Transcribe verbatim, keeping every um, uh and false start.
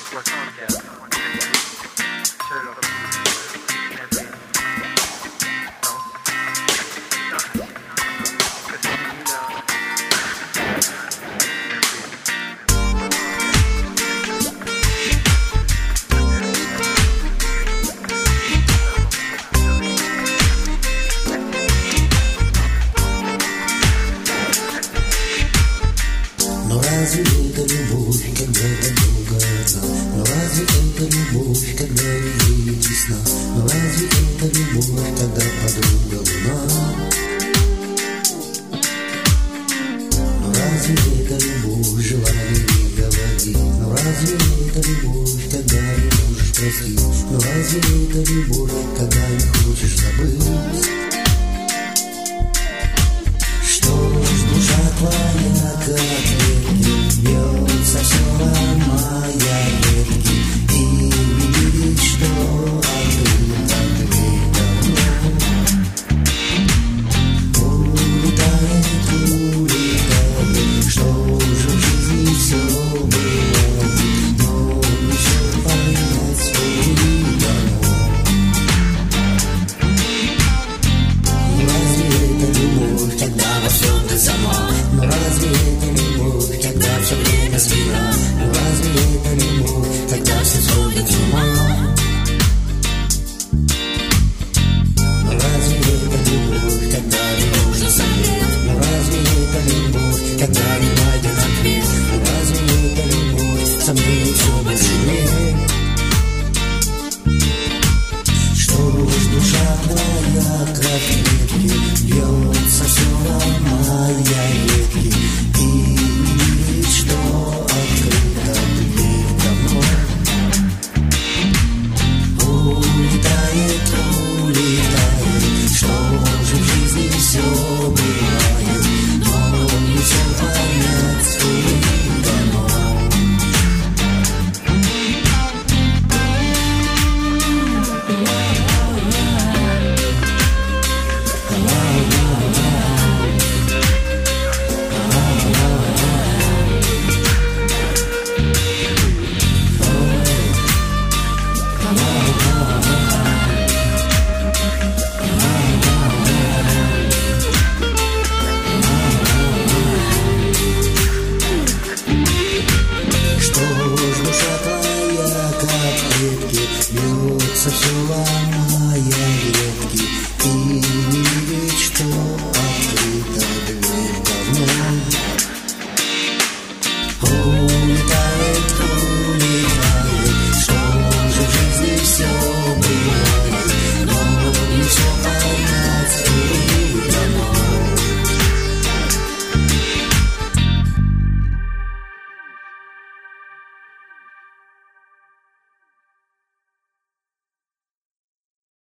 разве это любовь, когда подолго одна? Но разве это любовь, когда везде весна? Но разве это любовь, когда подруга луна? Но разве это любовь, желание не говори? Но разве это любовь, когда не можешь простить? Но разве это любовь,